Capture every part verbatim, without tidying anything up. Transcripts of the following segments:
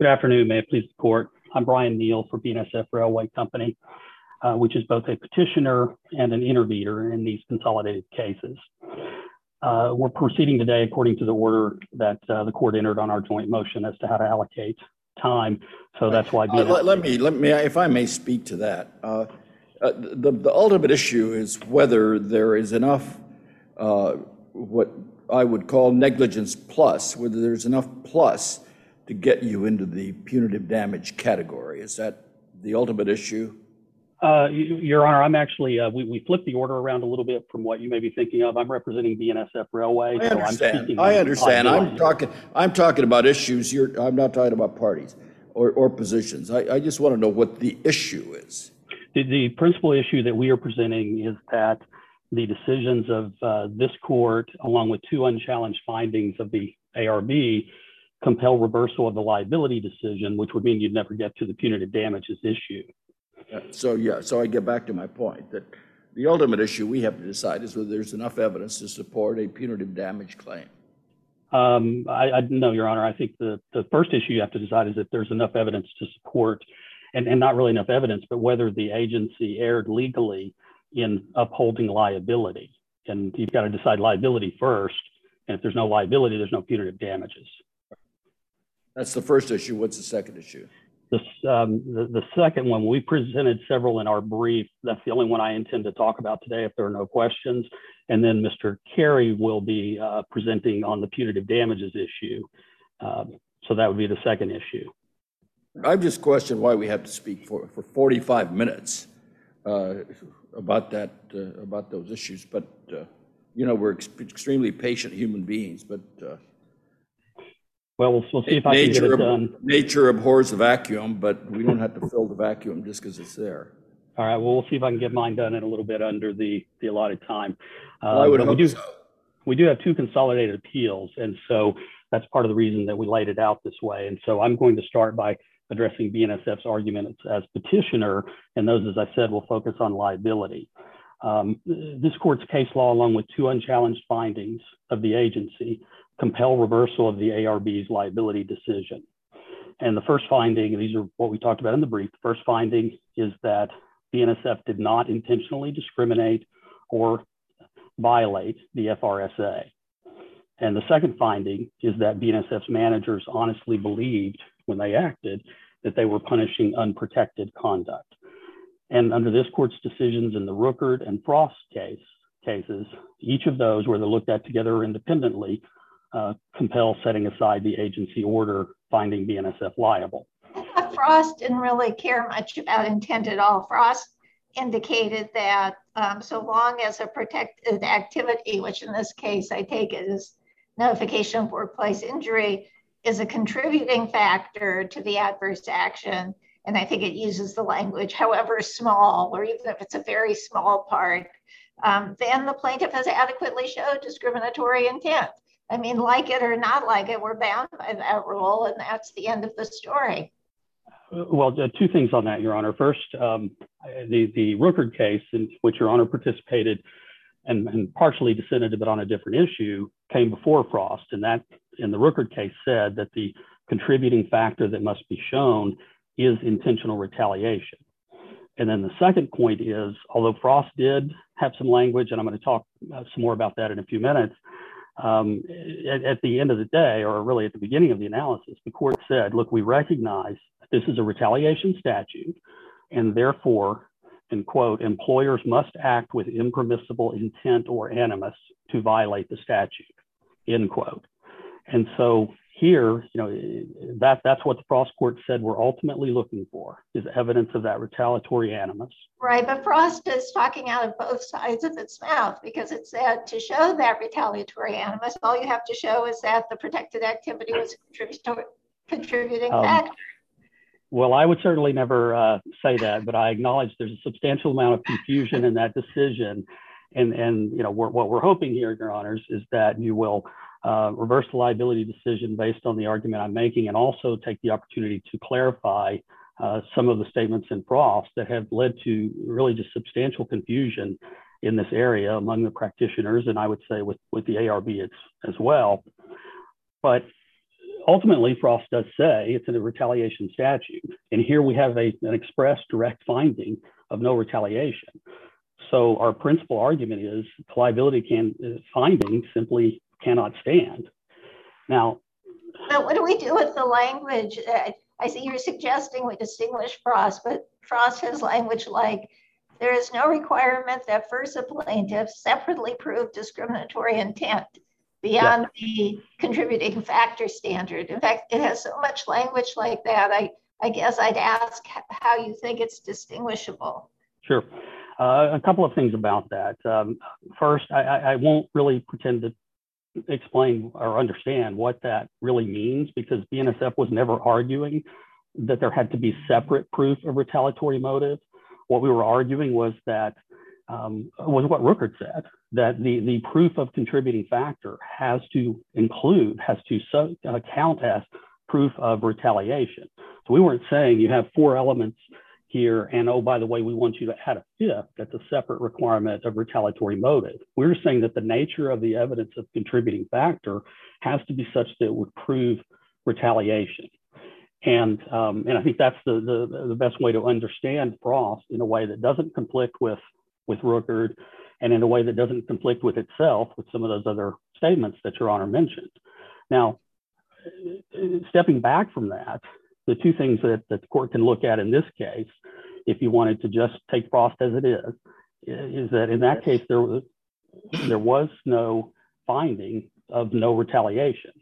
Good afternoon, may it please the court. I'm Brian Neal for B N S F Railway Company, uh, which is both a petitioner and an intervener in these consolidated cases. Uh, we're proceeding today according to the order that uh, the court entered on our joint motion as to how to allocate time. So that's why. Uh, let, let me, let me, if I may speak to that. Uh, uh, the, the ultimate issue is whether there is enough, uh, what I would call negligence plus, whether there's enough plus to get you into the punitive damage category. Is that the ultimate issue? Uh, Your Honor, I'm actually, uh, we, we flipped the order around a little bit from what you may be thinking of. I'm representing B N S F Railway. I understand. So I'm I understand. I'm talking, I'm talking about issues. You're, I'm not talking about parties or, or positions. I, I just want to know what the issue is. The, the principal issue that we are presenting is that the decisions of uh, this court, along with two unchallenged findings of the A R B, compel reversal of the liability decision, which would mean you'd never get to the punitive damages issue. Uh, so, yeah, so I get back to my point that the ultimate issue we have to decide is whether there's enough evidence to support a punitive damage claim. Um, I, I no, Your Honor, I think the, the first issue you have to decide is if there's enough evidence to support, and, and not really enough evidence, but whether the agency erred legally in upholding liability. And you've got to decide liability first. And if there's no liability, there's no punitive damages. That's the first issue. What's the second issue? This, um, the, the second one, we presented several in our brief. That's the only one I intend to talk about today if there are no questions. And then Mister Carey will be uh, presenting on the punitive damages issue. Um, so that would be the second issue. I've just questioned why we have to speak for, for forty-five minutes uh, about that, uh, about those issues. But, uh, you know, we're ex extremely patient human beings, but uh, Well, we'll, we'll see if I can get it done. Nature abhors a vacuum, but we don't have to fill the vacuum just because it's there. All right, well, we'll see if I can get mine done in a little bit under the, the allotted time. Uh, well, I would hope we do, so. We do have two consolidated appeals, and so that's part of the reason that we laid it out this way. And so I'm going to start by addressing B N S F's argument as petitioner, and those, as I said, will focus on liability. Um, this court's case law, along with two unchallenged findings of the agency, compel reversal of the A R B's liability decision. And the first finding, and these are what we talked about in the brief, the first finding is that B N S F did not intentionally discriminate or violate the F R S A. And the second finding is that B N S F's managers honestly believed when they acted that they were punishing unprotected conduct. And under this court's decisions in the Rueckert and Frost case, cases, each of those, where they're looked at together or independently, uh, compel setting aside the agency order finding B N S F liable. Frost didn't really care much about intent at all. Frost indicated that um, so long as a protected activity, which in this case I take it is notification of workplace injury, is a contributing factor to the adverse action, and I think it uses the language, however small, or even if it's a very small part, um, then the plaintiff has adequately showed discriminatory intent. I mean, like it or not like it, we're bound by that rule, and that's the end of the story. Well, uh, two things on that, Your Honor. First, um, the, the Rueckert case, in which Your Honor participated and, and partially dissented, but on a different issue, came before Frost. And that, in the Rueckert case, said that the contributing factor that must be shown is intentional retaliation. And then the second point is, although Frost did have some language, and I'm going to talk uh, some more about that in a few minutes, um, at, at the end of the day, or really at the beginning of the analysis, the court said, look, we recognize this is a retaliation statute, and therefore, and quote, employers must act with impermissible intent or animus to violate the statute, end quote. And so here, you know, that, that's what the Frost court said we're ultimately looking for, is evidence of that retaliatory animus. Right, but Frost is talking out of both sides of its mouth, because it said to show that retaliatory animus, all you have to show is that the protected activity was a contributing um, factor. Well, I would certainly never uh, say that, but I acknowledge there's a substantial amount of confusion in that decision. And, and you know, we're, what we're hoping here, Your Honors, is that you will uh, reverse the liability decision based on the argument I'm making, and also take the opportunity to clarify uh, some of the statements in Frost that have led to really just substantial confusion in this area among the practitioners, and I would say with, with the A R B as, as well. But ultimately, Frost does say it's in a retaliation statute. And here we have a, an express direct finding of no retaliation. So our principal argument is the liability can, finding simply cannot stand. Now, but what do we do with the language? Uh, I see you're suggesting we distinguish Frost, but Frost has language like, there is no requirement that first a plaintiff separately prove discriminatory intent beyond yeah. the contributing factor standard. In fact, it has so much language like that. I, I guess I'd ask how you think it's distinguishable. Sure. Uh, a couple of things about that. Um, first, I, I won't really pretend to explain or understand what that really means, because B N S F was never arguing that there had to be separate proof of retaliatory motive. What we were arguing was that um, was what Rueckert said, that the, the proof of contributing factor has to include, has to so, uh, count as proof of retaliation. So we weren't saying you have four elements here, and oh, by the way, we want you to add a fifth that's a separate requirement of retaliatory motive. We were saying that the nature of the evidence of contributing factor has to be such that it would prove retaliation. And, um, and I think that's the, the, the best way to understand Frost in a way that doesn't conflict with, with Rueckert, and in a way that doesn't conflict with itself with some of those other statements that Your Honor mentioned. Now, stepping back from that, the two things that, that the court can look at in this case, if you wanted to just take Frost as it is, is that in that case, there was, there was no finding of no retaliation.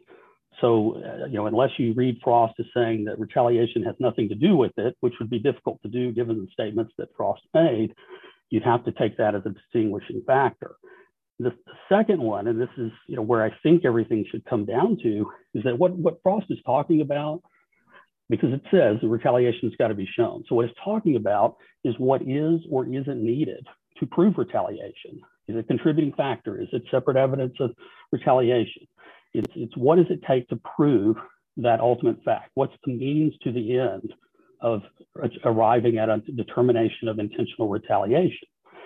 So, uh, you know, unless you read Frost as saying that retaliation has nothing to do with it, which would be difficult to do given the statements that Frost made, you'd have to take that as a distinguishing factor. The, the second one, and this is, you know, where I think everything should come down to, is that what, what Frost is talking about, because it says the retaliation's got to be shown. So what it's talking about is what is or isn't needed to prove retaliation. Is it a contributing factor? Is it separate evidence of retaliation? It's, it's what does it take to prove that ultimate fact? What's the means to the end of arriving at a determination of intentional retaliation?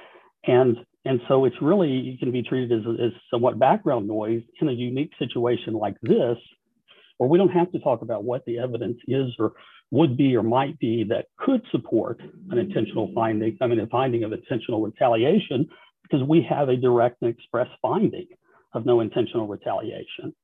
And, and so it's really, it can be treated as, as somewhat background noise in a unique situation like this, where we don't have to talk about what the evidence is or would be or might be that could support an intentional finding, I mean, a finding of intentional retaliation, because we have a direct and express finding of no intentional retaliation.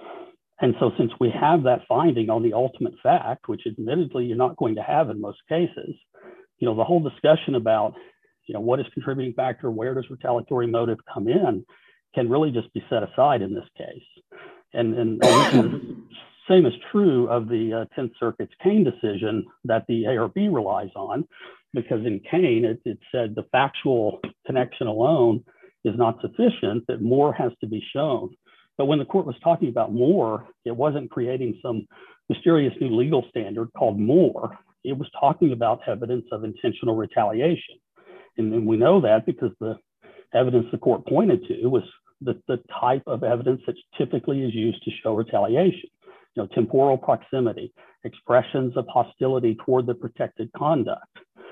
And so since we have that finding on the ultimate fact, which admittedly you're not going to have in most cases, you know, the whole discussion about, you know, what is contributing factor, where does retaliatory motive come in, can really just be set aside in this case. And, and the same is true of the uh, tenth Circuit's Kane decision that the A R B relies on, because in Kane, it, it said the factual connection alone is not sufficient, that more has to be shown. But when the court was talking about more, it wasn't creating some mysterious new legal standard called more. It was talking about evidence of intentional retaliation. And, and we know that because the evidence the court pointed to was the, the type of evidence that typically is used to show retaliation. You know, temporal proximity, expressions of hostility toward the protected conduct.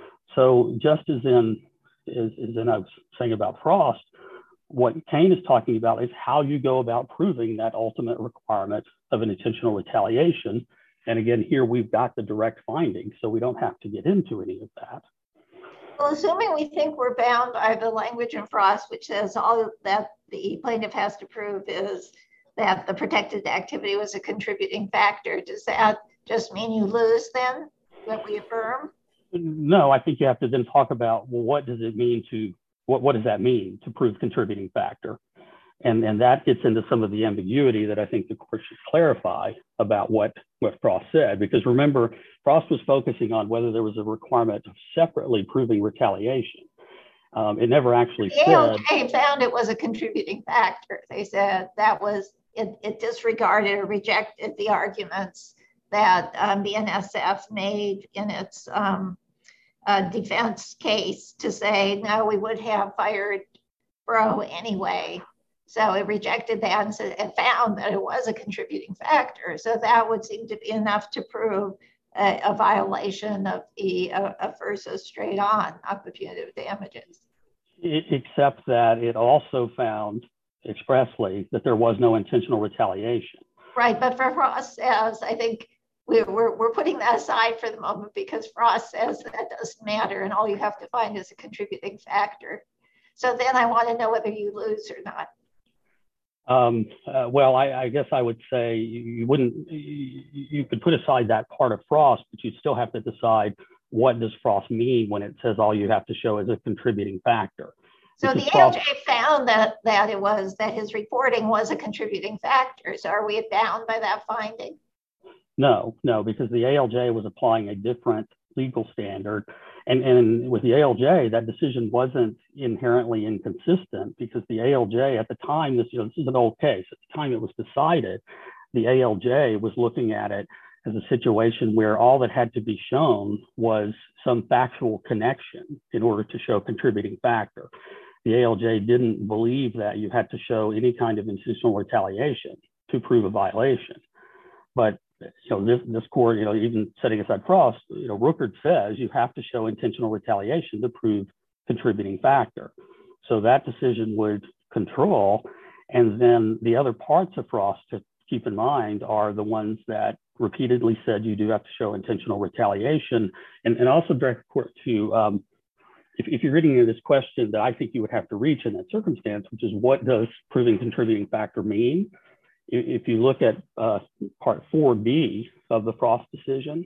So just as in, as, as in I was saying about Frost, what Kane is talking about is how you go about proving that ultimate requirement of an intentional retaliation. And again, here we've got the direct findings, so we don't have to get into any of that. Well, assuming we think we're bound by the language in Frost, which says all that the plaintiff has to prove is that the protected activity was a contributing factor, does that just mean you lose then, that we affirm? No, I think you have to then talk about, well, what does it mean to, what, what does that mean to prove contributing factor? And, and that gets into some of the ambiguity that I think the court should clarify about what, what Frost said. Because remember, Frost was focusing on whether there was a requirement of separately proving retaliation. Um, it never actually the said. A L J found it was a contributing factor. They said that was, it, it disregarded or rejected the arguments that um, B N S F made in its um, uh, defense case to say, no, we would have fired Bro anyway. So it rejected that and, said, and found that it was a contributing factor. So that would seem to be enough to prove a, a violation of the uh, of versus straight on, not the punitive damages. It, except that it also found expressly that there was no intentional retaliation. Right, but for Frost says, I think we're, we're, we're putting that aside for the moment because Frost says that doesn't matter and all you have to find is a contributing factor. So then I want to know whether you lose or not. Um, uh, well, I, I guess I would say you, you wouldn't, you, you could put aside that part of Frost, but you'd still have to decide what does Frost mean when it says all you have to show is a contributing factor. So the A L J found that, that it was, that his reporting was a contributing factor. So are we bound by that finding? No, no, because the A L J was applying a different legal standard. And, and with the A L J, that decision wasn't inherently inconsistent because the A L J at the time, this, you know, this is an old case, at the time it was decided, the A L J was looking at it as a situation where all that had to be shown was some factual connection in order to show contributing factor. The A L J didn't believe that you had to show any kind of institutional retaliation to prove a violation. But you know, this, this court, you know, even setting aside Frost, you know, Rueckert says you have to show intentional retaliation to prove contributing factor. So that decision would control. And then the other parts of Frost to keep in mind are the ones that repeatedly said you do have to show intentional retaliation. And, and also direct the court to, um, if, if you're reading this question that I think you would have to reach in that circumstance, which is what does proving contributing factor mean? If you look at uh, part four B of the Frost decision,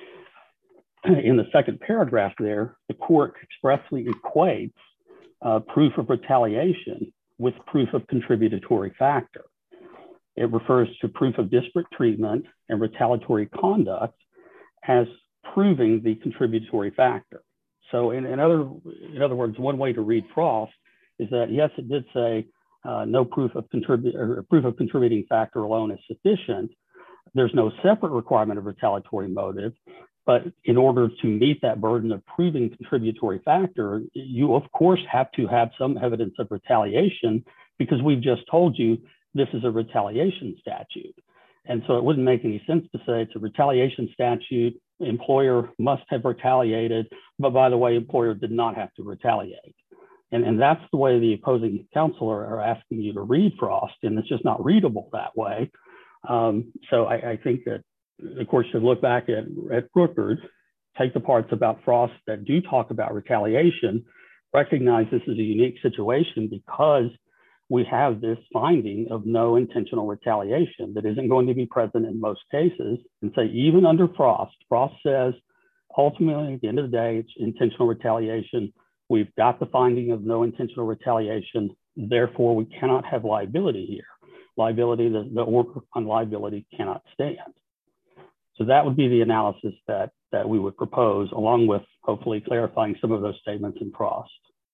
in the second paragraph there, the court expressly equates uh, proof of retaliation with proof of contributory factor. It refers to proof of disparate treatment and retaliatory conduct as proving the contributory factor. So in, in, other, in other words, one way to read Frost is that, yes, it did say Uh, no proof of contribute or proof of contributing factor alone is sufficient. There's no separate requirement of retaliatory motive, but in order to meet that burden of proving contributory factor, you of course have to have some evidence of retaliation because we've just told you this is a retaliation statute. And so it wouldn't make any sense to say it's a retaliation statute, employer must have retaliated, but by the way, employer did not have to retaliate. And, and that's the way the opposing counsel are, are asking you to read Frost, and it's just not readable that way. Um, so I, I think that the court should look back at, at Rueckert, take the parts about Frost that do talk about retaliation, recognize this is a unique situation because we have this finding of no intentional retaliation that isn't going to be present in most cases, and say even under Frost, Frost says ultimately at the end of the day, it's intentional retaliation. We've got the finding of no intentional retaliation. Therefore, we cannot have liability here. Liability, the, the order on liability cannot stand. So that would be the analysis that, that we would propose, along with hopefully clarifying some of those statements in Frost.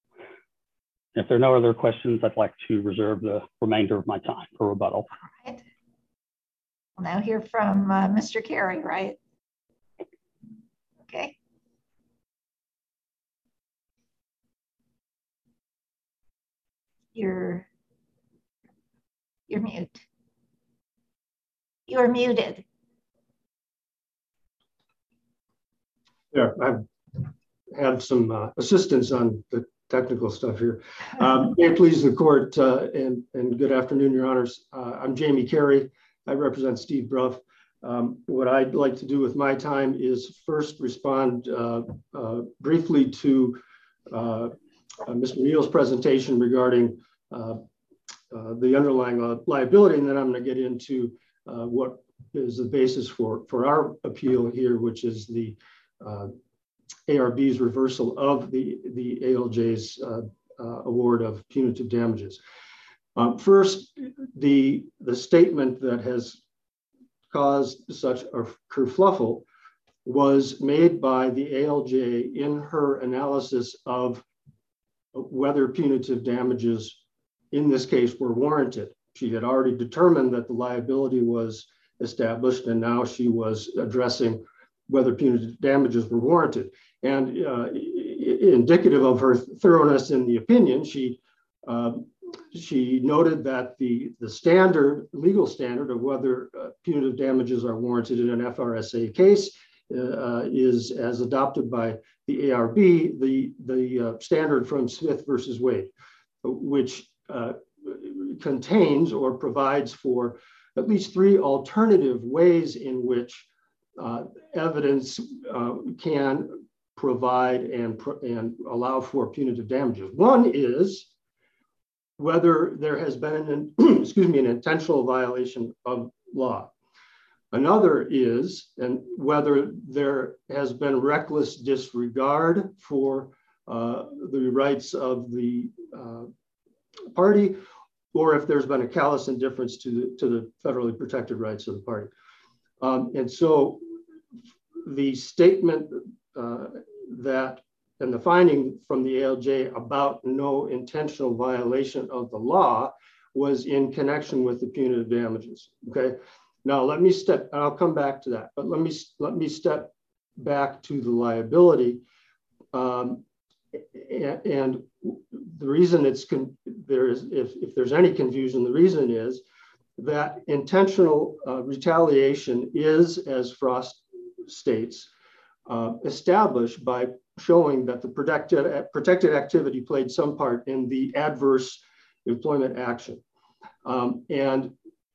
If there are no other questions, I'd like to reserve the remainder of my time for rebuttal. All right. We'll now hear from uh, Mister Carey, right? Okay. You're, you're mute. You're muted. Yeah, I've had some uh, assistance on the technical stuff here. Um, may it please the court, uh, and, and good afternoon, your honors. Uh, I'm Jamie Carey. I represent Steve Bruff. Um, what I'd like to do with my time is first respond uh, uh, briefly to uh, Uh, Mister Neal's presentation regarding uh, uh, the underlying li liability, and then I'm going to get into uh, what is the basis for, for our appeal here, which is the uh, A R B's reversal of the, the A L J's uh, uh, award of punitive damages. Um, first, the, the statement that has caused such a kerfluffle was made by the A L J in her analysis of whether punitive damages in this case were warranted. She had already determined that the liability was established, and now she was addressing whether punitive damages were warranted. And uh, indicative of her thoroughness in the opinion, she uh, she noted that the, the standard, legal standard of whether uh, punitive damages are warranted in an F R S A case uh, is, as adopted by the A R B, the, the uh, standard from Smith versus Wade, which uh, contains or provides for at least three alternative ways in which uh, evidence uh, can provide and, and allow for punitive damages. One is whether there has been an, excuse me, an intentional violation of law. Another is, and whether there has been reckless disregard for uh, the rights of the uh, party, or if there's been a callous indifference to the, to the federally protected rights of the party. Um, and so the statement uh, that, and the finding from the A L J about no intentional violation of the law was in connection with the punitive damages, okay? Now let me step, and I'll come back to that, but let me, let me step back to the liability. Um, and, and the reason it's, con there is, if, if there's any confusion, the reason is that intentional uh, retaliation is, as Frost states, uh, established by showing that the protected, protected activity played some part in the adverse employment action. Um, and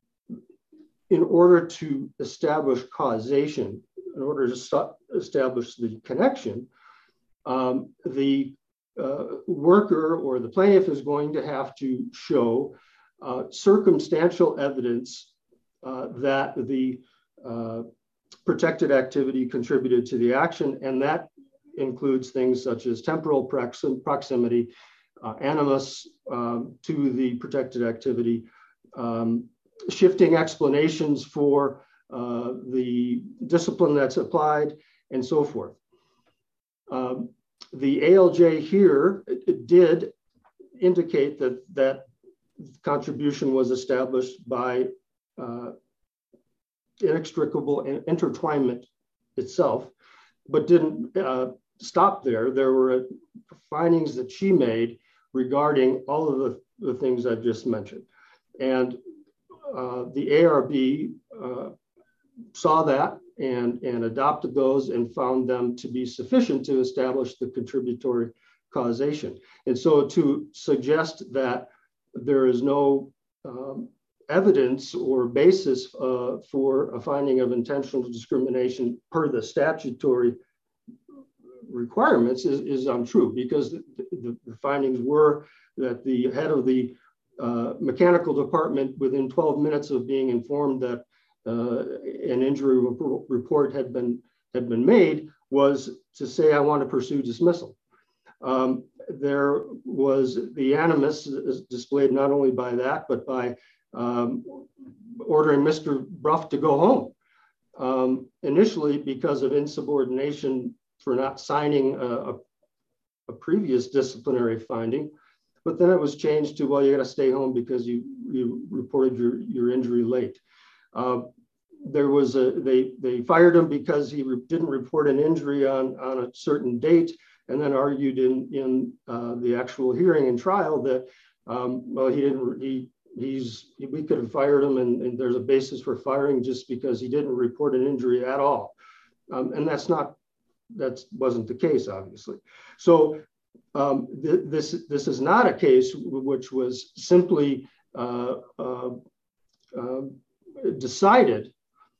in order to establish causation, in order to establish the connection, um, the uh, worker or the plaintiff is going to have to show uh, circumstantial evidence uh, that the uh, protected activity contributed to the action, and that includes things such as temporal proxim proximity, uh, animus um, to the protected activity, um, shifting explanations for uh, the discipline that's applied, and so forth. Um, the A L J here it did indicate that that contribution was established by uh, inextricable intertwinement itself, but didn't uh, stop there. There were findings that she made regarding all of the, the things I've just mentioned. And uh, the A R B uh, saw that and, and adopted those and found them to be sufficient to establish the contributory causation. And so to suggest that there is no um, evidence or basis uh, for a finding of intentional discrimination per the statutory requirements is, is untrue, because the, the, the findings were that the head of the uh, mechanical department, within twelve minutes of being informed that uh, an injury report had been, had been made, was to say, I want to pursue dismissal. Um, there was the animus displayed not only by that, but by um, ordering Mister Bruff to go home. Um, initially, because of insubordination for not signing a, a, a previous disciplinary finding, but then it was changed to, well, you got to stay home because you, you reported your, your injury late. Uh, there was a, they, they fired him because he re didn't report an injury on, on a certain date, and then argued in, in uh, the actual hearing and trial that, um, well, he didn't, he, he's, we could have fired him, and, and there's a basis for firing just because he didn't report an injury at all. Um, and that's not, that wasn't the case, obviously. So um, th this, this is not a case which was simply uh, uh, uh, decided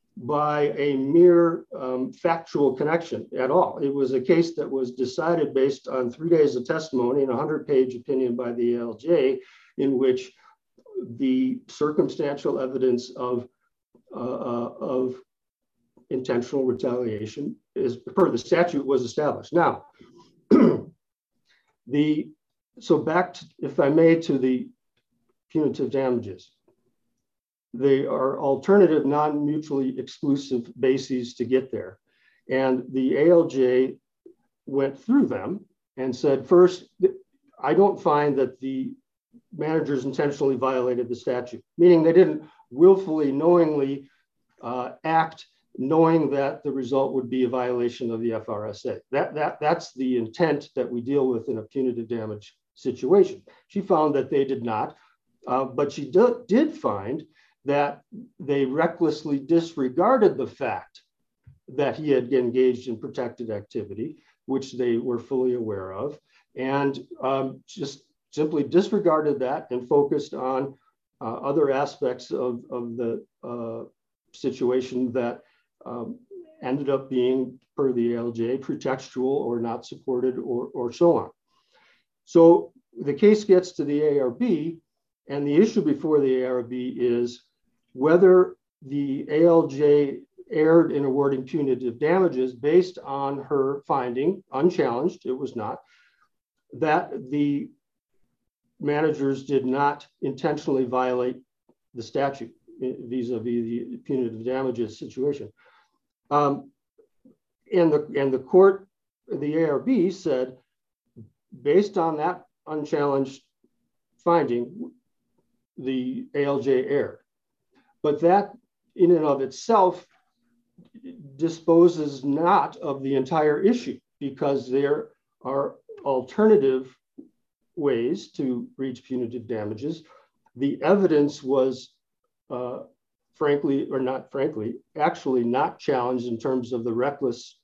by a mere um, factual connection at all. It was a case that was decided based on three days of testimony and a hundred page opinion by the A L J, in which the circumstantial evidence of, uh, uh, of intentional retaliation is, per the statute, was established. Now, the, so back to, if I may, to the punitive damages. They are alternative, non-mutually exclusive bases to get there. And the A L J went through them and said, first, I don't find that the managers intentionally violated the statute, meaning they didn't willfully, knowingly uh, act knowing that the result would be a violation of the F R S A. That, that, that's the intent that we deal with in a punitive damage situation. She found that they did not, uh, but she do, did find that they recklessly disregarded the fact that he had engaged in protected activity, which they were fully aware of, and um, just simply disregarded that and focused on uh, other aspects of, of the uh, situation that um, ended up being, per the A L J, pretextual or not supported or, or so on. So the case gets to the A R B, and the issue before the A R B is whether the A L J erred in awarding punitive damages based on her finding, unchallenged, it was not, that the managers did not intentionally violate the statute vis-a-vis the punitive damages situation. Um, and, the, and the court, the A R B said, based on that unchallenged finding, the A L J erred. But that in and of itself disposes not of the entire issue, because there are alternative ways to reach punitive damages. The evidence was, uh, frankly, or not frankly, actually not challenged in terms of the reckless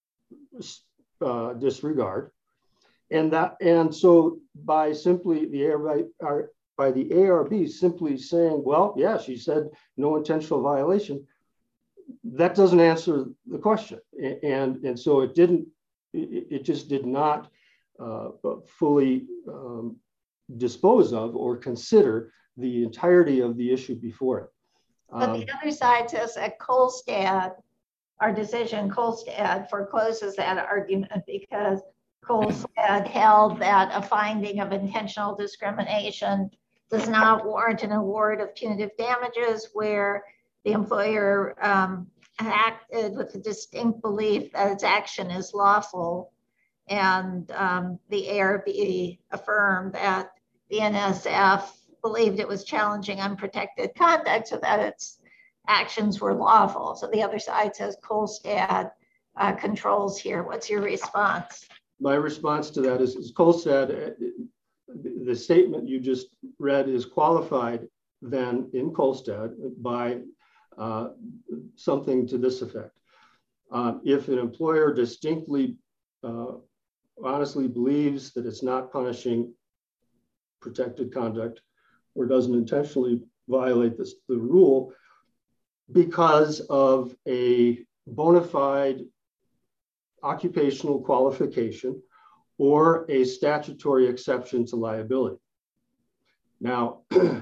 uh, disregard. And that, and so by simply the A R B, by the A R B simply saying, well, yeah, she said no intentional violation, that doesn't answer the question. And, and so it didn't, it, it just did not uh, fully um, dispose of or consider the entirety of the issue before it. But Um, the other side says that Kolstad, our decision, Kolstad forecloses that argument, because Kolstad held that a finding of intentional discrimination does not warrant an award of punitive damages where the employer um, acted with a distinct belief that its action is lawful. And um, the A R B affirmed that the N S F believed it was challenging unprotected conduct, so that its actions were lawful. So the other side says Kolstad uh, controls here. What's your response? My response to that is, as Cole said, the statement you just read is qualified then in Kolstad by uh, something to this effect. Uh, if an employer distinctly, uh, honestly believes that it's not punishing protected conduct or doesn't intentionally violate this, the rule because of a bona fide occupational qualification or a statutory exception to liability. Now,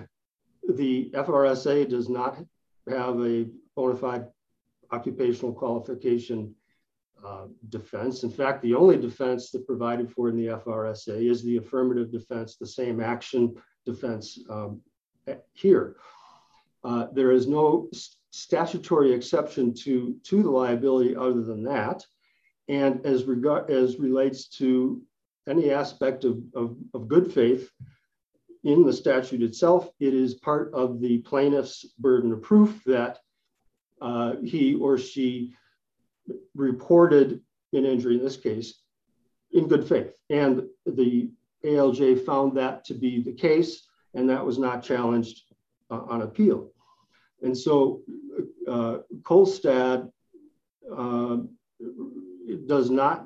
the F R S A does not have a bona fide occupational qualification uh, defense. In fact, the only defense that provided for in the F R S A is the affirmative defense, the same action defense um, here. Uh, there is no statutory exception to, to the liability other than that. And as regard as relates to any aspect of, of, of good faith in the statute itself, it is part of the plaintiff's burden of proof that uh, he or she reported an injury, in this case, in good faith. And the A L J found that to be the case, and that was not challenged uh, on appeal. And so uh, Kolstad uh, does not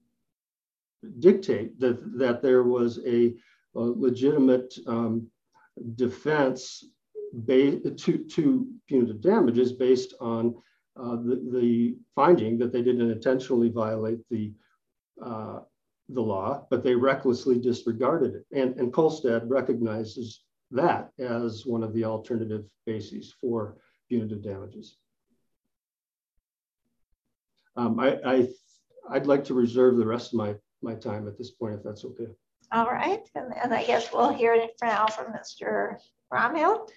dictate that, that there was a, a legitimate um, defense to, to punitive damages based on uh, the, the finding that they didn't intentionally violate the, uh, the law, but they recklessly disregarded it. And, and Kolstad recognizes that as one of the alternative bases for punitive damages. Um, I, I, I'd like to reserve the rest of my, my time at this point, if that's okay. All right, and, and I guess we'll hear it now from Mister Romhild.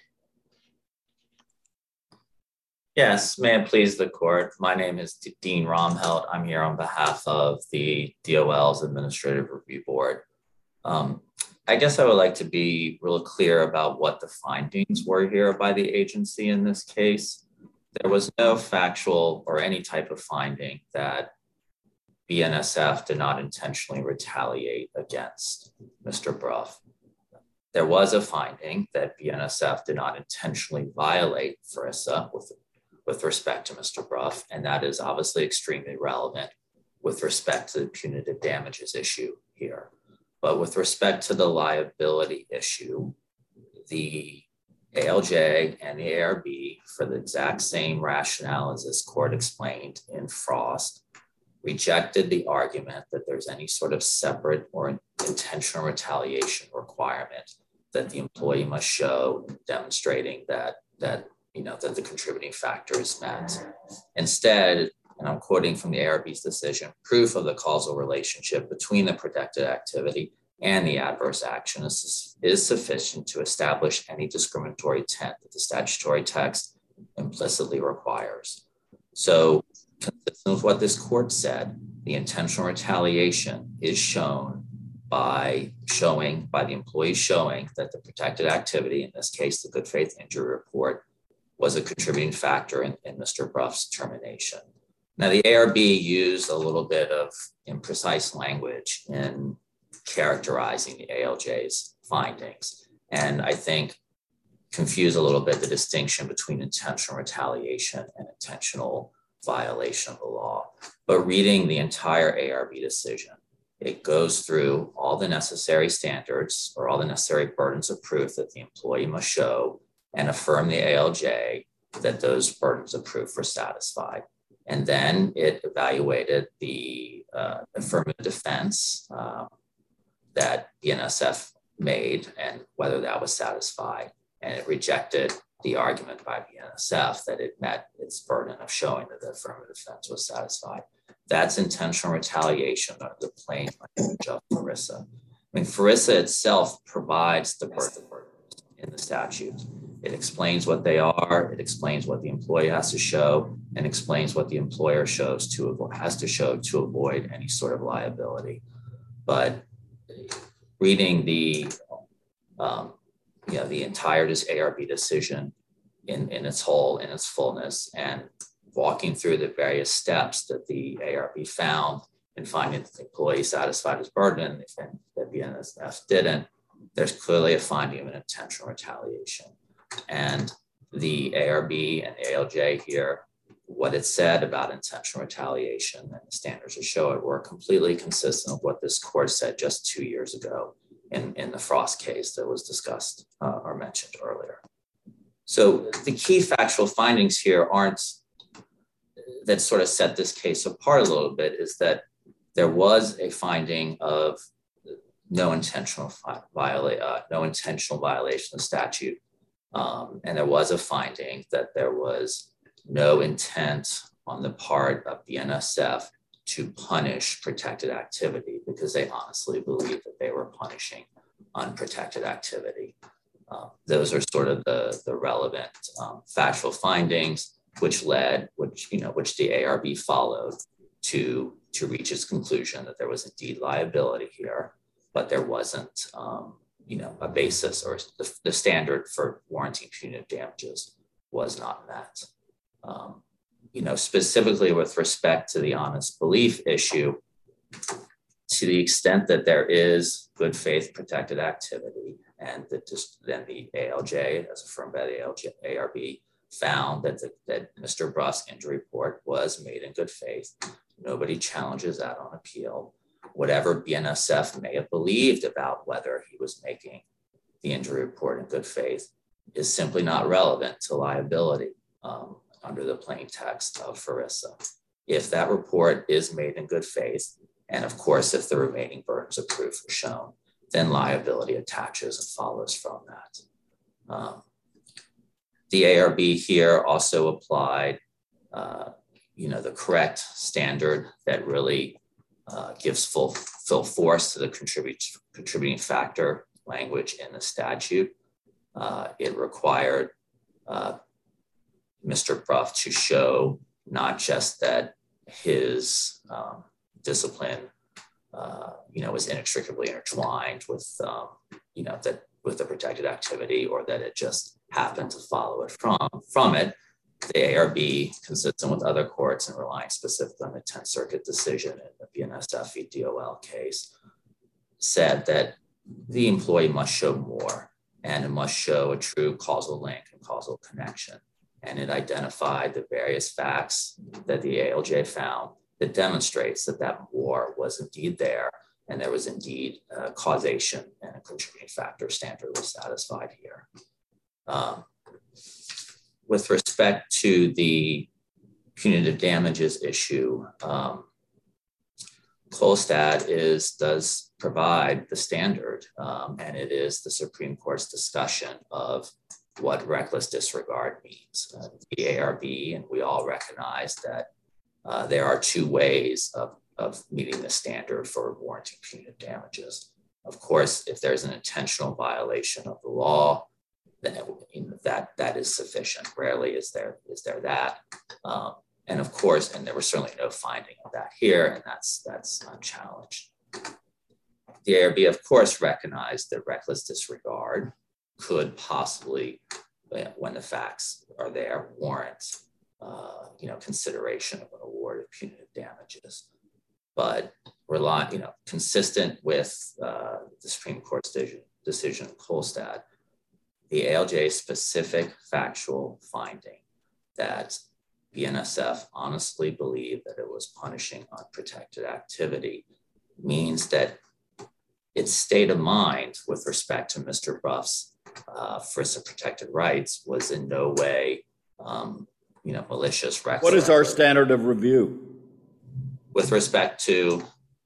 Yes, may it please the court. My name is Dean Romhild. I'm here on behalf of the D O L's Administrative Review Board. Um, I guess I would like to be real clear about what the findings were here by the agency in this case. There was no factual or any type of finding that B N S F did not intentionally retaliate against Mister Brough. There was a finding that B N S F did not intentionally violate F R I S A with, with respect to Mister Brough, and that is obviously extremely relevant with respect to the punitive damages issue here. But with respect to the liability issue, the A L J and the A R B, for the exact same rationale as this court explained in Frost, rejected the argument that there's any sort of separate or intentional retaliation requirement that the employee must show, demonstrating that, that, you know, that the contributing factor is met. Instead, and I'm quoting from the A R B's decision, proof of the causal relationship between the protected activity and the adverse action is, is sufficient to establish any discriminatory intent that the statutory text implicitly requires. So, consistent with what this court said, the intentional retaliation is shown by showing, by the employee showing that the protected activity, in this case, the good faith injury report, was a contributing factor in, in Mister Bruff's termination. Now, the A R B used a little bit of imprecise language in characterizing the A L J's findings, and I think confuse a little bit the distinction between intentional retaliation and intentional violation of the law. But reading the entire A R B decision, it goes through all the necessary standards or all the necessary burdens of proof that the employee must show and affirm the A L J that those burdens of proof were satisfied. And then it evaluated the uh, affirmative defense uh, that B N S F made and whether that was satisfied. And it rejected the argument by B N S F that it met its burden of showing that the affirmative defense was satisfied. That's intentional retaliation under the plain language of FERISA. I mean, FERISA itself provides the burden in the statute. It explains what they are, it explains what the employee has to show, and explains what the employer shows to avoid, has to show to avoid any sort of liability. But reading the um, you know, the entire A R B decision in, in its whole, in its fullness, and walking through the various steps that the A R B found in finding that the employee satisfied his burden and that B N S F didn't, there's clearly a finding of an intentional retaliation. And the A R B and the A L J here, what it said about intentional retaliation and the standards to show it were completely consistent with what this court said just two years ago in, in the Frost case that was discussed uh, or mentioned earlier. So the key factual findings here aren't, that sort of set this case apart a little bit, is that there was a finding of no intentional viola- uh, no intentional violation of statute. Um, and there was a finding that there was no intent on the part of B N S F to punish protected activity because they honestly believed that they were punishing unprotected activity. Uh, those are sort of the, the relevant um, factual findings, which led, which, you know, which the A R B followed to, to reach its conclusion that there was indeed liability here, but there wasn't, um, you know, a basis or the, the standard for warranting punitive damages was not met. Um, you know, specifically with respect to the honest belief issue, to the extent that there is good faith protected activity, and that just then the A L J, as affirmed by the A L J, A R B, found that, the, that Mister Bruff's injury report was made in good faith. Nobody challenges that on appeal. Whatever B N S F may have believed about whether he was making the injury report in good faith is simply not relevant to liability um, under the plain text of FERISA. If that report is made in good faith, and of course, if the remaining burdens of proof are shown, then liability attaches and follows from that. Um, the A R B here also applied, uh, you know, the correct standard that really uh, gives full, full force to the contribute, contributing factor language in the statute. Uh, it required uh, Mister Bruff to show not just that his um, discipline, uh, you know, was inextricably intertwined with, um, you know, that with the protected activity, or that it just happened to follow it from, from it. The A R B, consistent with other courts and relying specifically on the tenth Circuit decision in the B N S F v. D O L case, said that the employee must show more, and it must show a true causal link and causal connection. And it identified the various facts that the A L J found that demonstrates that that more was indeed there, and there was indeed uh, causation, and a contributing factor standard was satisfied here. Um, with respect to the punitive damages issue, um, Kolstad is does provide the standard, um, and it is the Supreme Court's discussion of what reckless disregard means. Uh, the A R B, and we all recognize that uh, there are two ways of, of meeting the standard for warranting punitive damages. Of course, if there's an intentional violation of the law, then it, you know, that that is sufficient. Rarely is there is there that. Um, And of course, and there was certainly no finding of that here, and that's that's unchallenged. The A R B, of course, recognized that reckless disregard could possibly, when the facts are there, warrant uh, you know, consideration of an award of punitive damages. But rely, you know, consistent with uh, the Supreme Court's decision, decision in Kolstad, the A L J's specific factual finding that B N S F honestly believed that it was punishing unprotected activity means that its state of mind with respect to Mister Bruff's uh, first of protected rights was in no way, um, you know, malicious. Reckless. What is our standard of review? With respect to?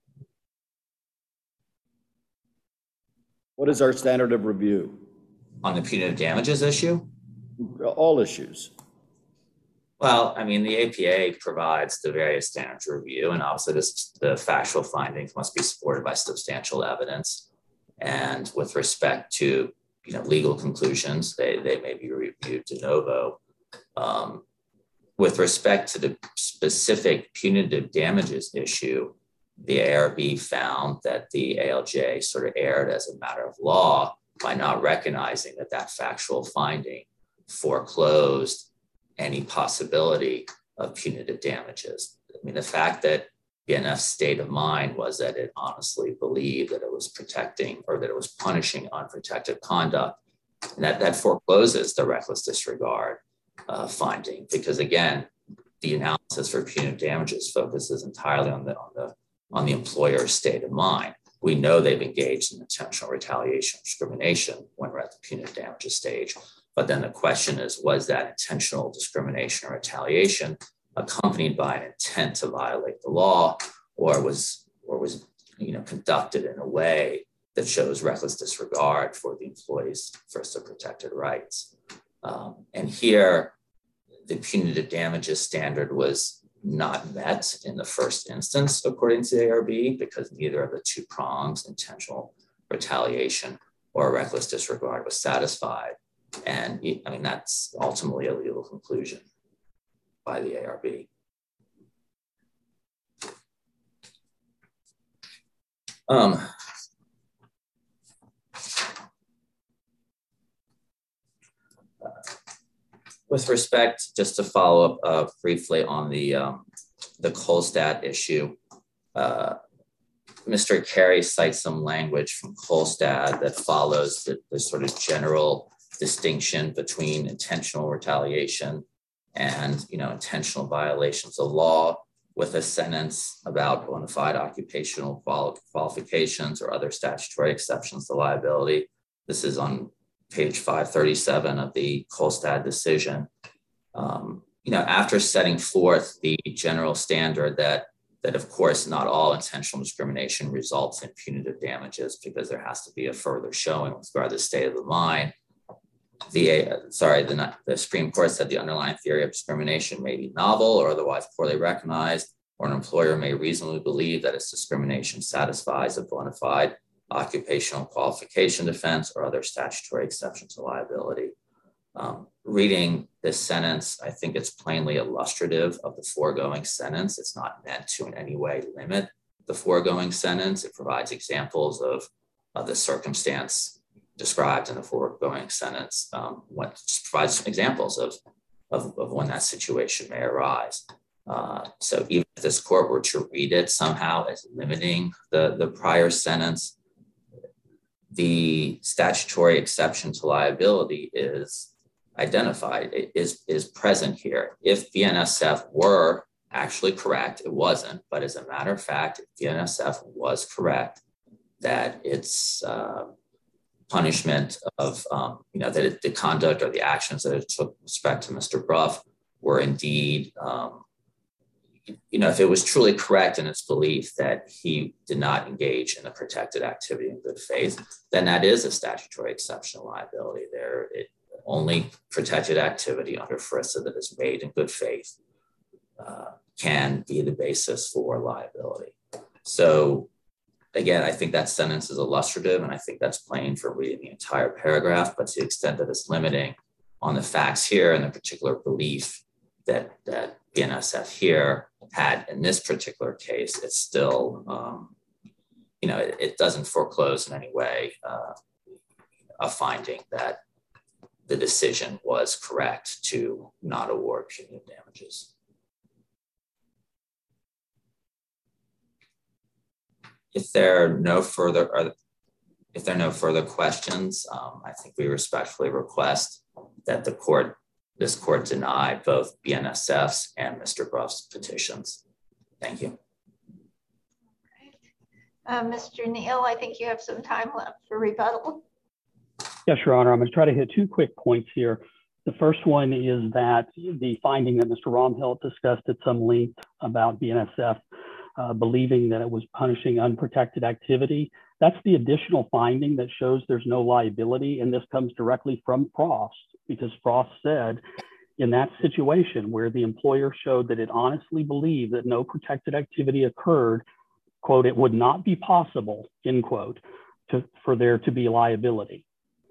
What is our standard of review? On the punitive damages issue? All issues. Well, I mean, the A P A provides the various standards of review, and obviously this, the factual findings must be supported by substantial evidence. And with respect to, you know, legal conclusions, they, they may be reviewed de novo. Um, with respect to the specific punitive damages issue, the A R B found that the A L J sort of erred as a matter of law by not recognizing that that factual finding foreclosed any possibility of punitive damages. I mean, the fact that B N F's state of mind was that it honestly believed that it was protecting or that it was punishing unprotected conduct, and that, that forecloses the reckless disregard uh, finding, because again, the analysis for punitive damages focuses entirely on the, on the, on the employer's state of mind. We know they've engaged in intentional retaliation, discrimination when we're at the punitive damages stage. But then the question is, was that intentional discrimination or retaliation accompanied by an intent to violate the law, or was, or was, you know, conducted in a way that shows reckless disregard for the employee's first of protected rights? Um, and here, the punitive damages standard was not met in the first instance, according to the A R B, because neither of the two prongs, intentional retaliation or reckless disregard, was satisfied. And I mean, that's ultimately a legal conclusion by the A R B. Um, uh, with respect, just to follow up uh, briefly on the, um, the Kolstad issue, uh, Mister Carey cites some language from Kolstad that follows the, the sort of general distinction between intentional retaliation and, you know, intentional violations of law, with a sentence about bona fide occupational quali- qualifications or other statutory exceptions to liability. This is on page five thirty-seven of the Kolstad decision. Um, you know, after setting forth the general standard that that of course not all intentional discrimination results in punitive damages, because there has to be a further showing with regard to the state of the mind. The uh, sorry, the, the Supreme Court said the underlying theory of discrimination may be novel or otherwise poorly recognized, or an employer may reasonably believe that its discrimination satisfies a bona fide occupational qualification defense or other statutory exception to liability. Um, reading this sentence, I think it's plainly illustrative of the foregoing sentence. It's not meant to in any way limit the foregoing sentence. It provides examples of, of the circumstance described in the foregoing sentence, um, what just provides some examples of, of, of when that situation may arise. Uh, so even if this court were to read it somehow as limiting the, the prior sentence, the statutory exception to liability is identified, it is, is present here. If B N S F were actually correct, it wasn't, but as a matter of fact, if B N S F was correct, that its uh, punishment of, um, you know, that it, the conduct or the actions that it took with respect to Mister Bruff were indeed, um, you know, if it was truly correct in its belief that he did not engage in a protected activity in good faith, then that is a statutory exceptional liability there. It only protected activity under F R I S A that is made in good faith uh, can be the basis for liability. So again, I think that sentence is illustrative, and I think that's plain from reading the entire paragraph, but to the extent that it's limiting on the facts here and the particular belief that, that B N S F here had in this particular case, it's still, um, you know, it, it doesn't foreclose in any way uh, a finding that the decision was correct to not award punitive damages. If there are no further, or if there are no further questions, um, I think we respectfully request that the court, this court deny both B N S F's and Mister Bruff's petitions. Thank you. Uh, Mister Neal, I think you have some time left for rebuttal. Yes, Your Honor. I'm going to try to hit two quick points here. The first one is that the finding that Mister Romhelt discussed at some length about B N S F uh, believing that it was punishing unprotected activity, that's the additional finding that shows there's no liability, and this comes directly from Frost, because Frost said in that situation where the employer showed that it honestly believed that no protected activity occurred, quote, it would not be possible, end quote, to, for there to be liability.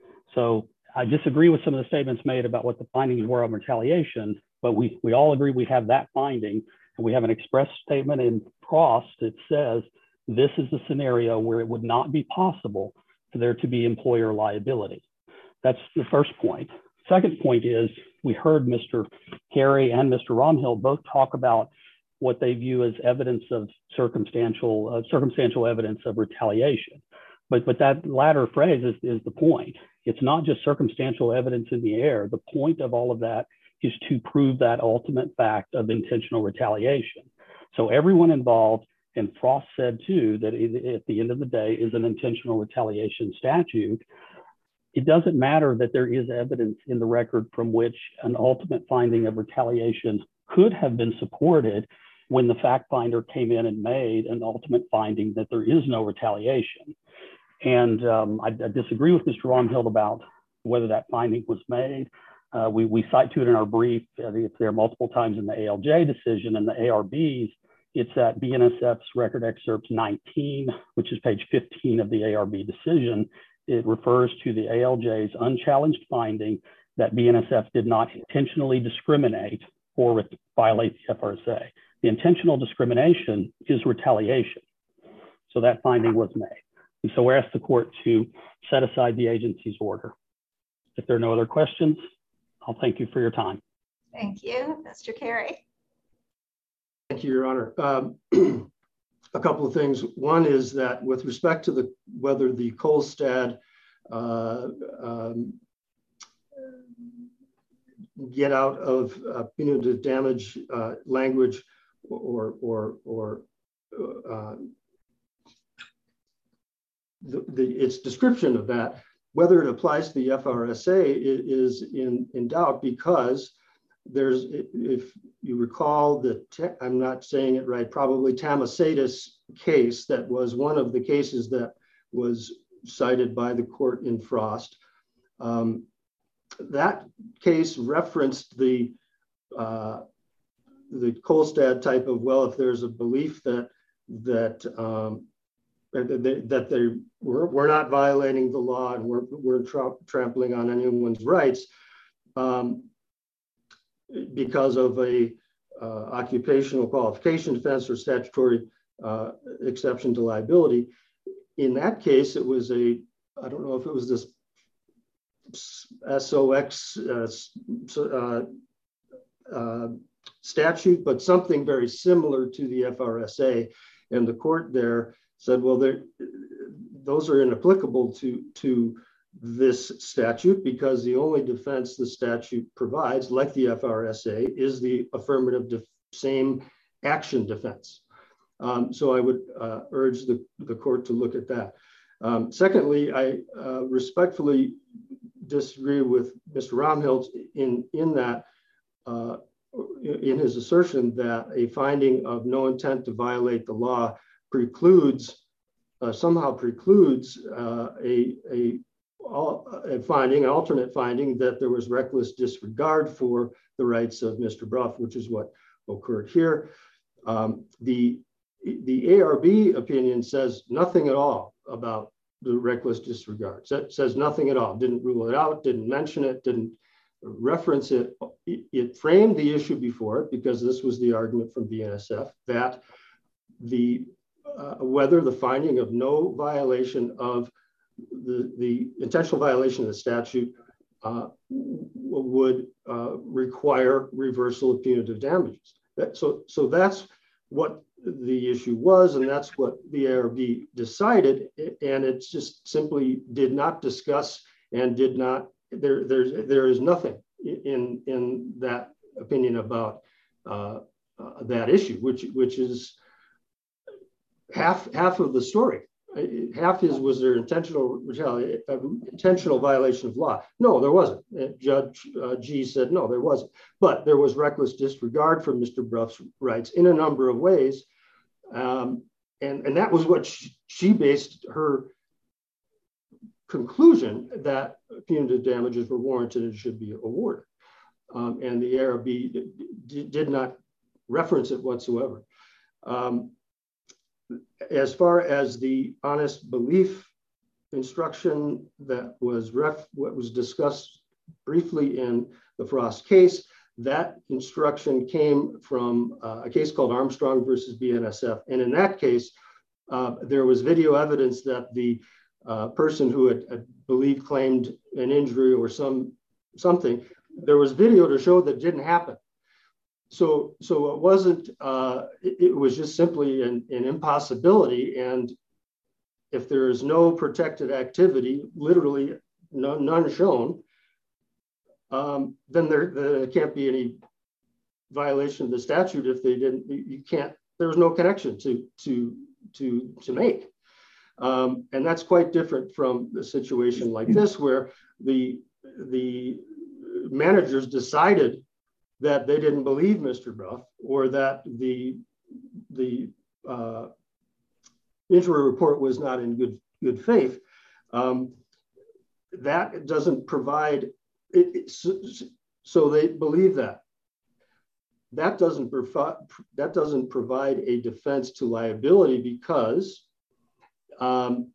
So I disagree with some of the statements made about what the findings were on retaliation, but we, we all agree we have that finding, and we have an express statement in Frost that says this is a scenario where it would not be possible for there to be employer liability. That's the first point. Second point is we heard Mister Carey and Mister Romhill both talk about what they view as evidence of circumstantial uh, circumstantial evidence of retaliation. But, but that latter phrase is, is the point. It's not just circumstantial evidence in the air. The point of all of that is to prove that ultimate fact of intentional retaliation. So everyone involved, and Frost said too, that it, at the end of the day is an intentional retaliation statute. It doesn't matter that there is evidence in the record from which an ultimate finding of retaliation could have been supported when the fact finder came in and made an ultimate finding that there is no retaliation. And um, I, I disagree with Mister Romhill about whether that finding was made. Uh, we, we cite to it in our brief. I think it's there multiple times in the A L J decision and the A R Bs. It's at B N S F's record excerpt nineteen, which is page fifteen of the A R B decision. It refers to the A L J's unchallenged finding that B N S F did not intentionally discriminate or violate the F R S A. The intentional discrimination is retaliation. So that finding was made. And so we're asked the court to set aside the agency's order. If there are no other questions, I'll thank you for your time. Thank you, Mister Carey. Thank you, Your Honor. Um, a couple of things. One is that with respect to the whether the Kolstad uh, um, get out of uh, punitive damage uh, language or or or uh, the, the its description of that, whether it applies to the F R S A is in in doubt, because there's, if you recall, the, I'm not saying it right, probably Tamasetis case that was one of the cases that was cited by the court in Frost. Um, that case referenced the uh, the Kolstad type of, well, if there's a belief that that um, that they, that they we're, we're not violating the law and we're we're tra trampling on anyone's rights. Um, because of a uh, occupational qualification defense or statutory uh, exception to liability. In that case, it was a, I don't know if it was this S O X uh, uh, uh, statute, but something very similar to the F R S A. And the court there said, well, those are inapplicable to, to this statute, because the only defense the statute provides, like the F R S A, is the affirmative def same action defense. Um, so I would uh, urge the, the court to look at that. Um, secondly, I uh, respectfully disagree with Mister Romhild in, in that, uh, in his assertion that a finding of no intent to violate the law precludes, uh, somehow precludes uh, a, a, a finding, an alternate finding that there was reckless disregard for the rights of Mister Brough, which is what occurred here. Um, the, the A R B opinion says nothing at all about the reckless disregard. It says nothing at all, didn't rule it out, didn't mention it, didn't reference it. It, it framed the issue before it, because this was the argument from B N S F, that the uh, whether the finding of no violation of the, the intentional violation of the statute uh, would uh, require reversal of punitive damages. That, so, so that's what the issue was, and that's what the A R B decided, and it just simply did not discuss and did not, there, there's, there is nothing in, in that opinion about uh, uh, that issue, which, which is half, half of the story. Half is, was there intentional retaliation, uh, intentional violation of law? No, there wasn't. Judge uh, G said no, there wasn't. But there was reckless disregard for Mister Brough's rights in a number of ways, um, and and that was what she, she based her conclusion that punitive damages were warranted and should be awarded. Um, and the A R B did, did not reference it whatsoever. Um, As far as the honest belief instruction that was ref, what was discussed briefly in the Frost case, that instruction came from uh, a case called Armstrong versus B N S F. And in that case, uh, there was video evidence that the uh, person who had, I believe, claimed an injury or some something, there was video to show that didn't happen. So, so it wasn't, uh, it, it was just simply an, an impossibility. And if there is no protected activity, literally none, none shown, um, then there, there can't be any violation of the statute if they didn't, you can't, there was no connection to, to, to, to make. Um, and that's quite different from the situation like this, where the, the managers decided that they didn't believe Mister Brough, or that the the uh, injury report was not in good good faith. Um, that doesn't provide it, it, so, so they believe that. That doesn't provide that doesn't provide a defense to liability, because um,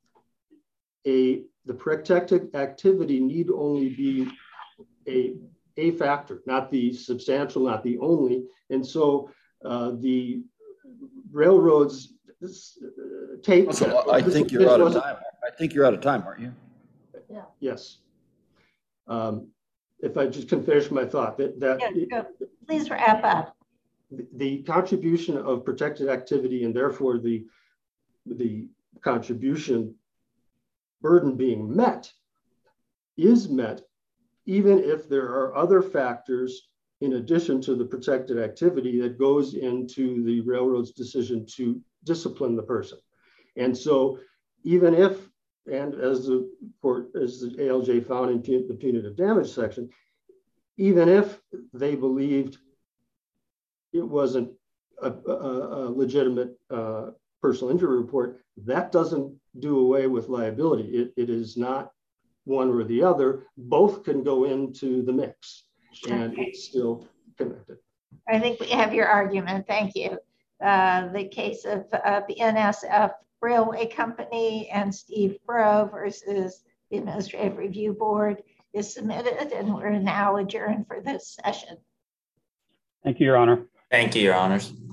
a the protected activity need only be a a factor, not the substantial, not the only. And so uh, the railroads uh, take. Also, I think you're out of time. I think you're out of time, aren't you? Yeah. Yes. Um, if I just can finish my thought, that, that yeah, please wrap up. The, the contribution of protected activity, and therefore the, the contribution burden being met, is met even if there are other factors in addition to the protected activity that goes into the railroad's decision to discipline the person. And so even if, and as the court, as the A L J found in the punitive damage section, even if they believed it wasn't a, a, a legitimate uh, personal injury report, that doesn't do away with liability. It, it is not one or the other. Both can go into the mix, and okay. It's still connected. I think we have your argument. Thank you. Uh, the case of uh, the N S F Railway Company and Steve Brough versus the Administrative Review Board is submitted, and we're now adjourned for this session. Thank you, Your Honor. Thank you, Your Honors.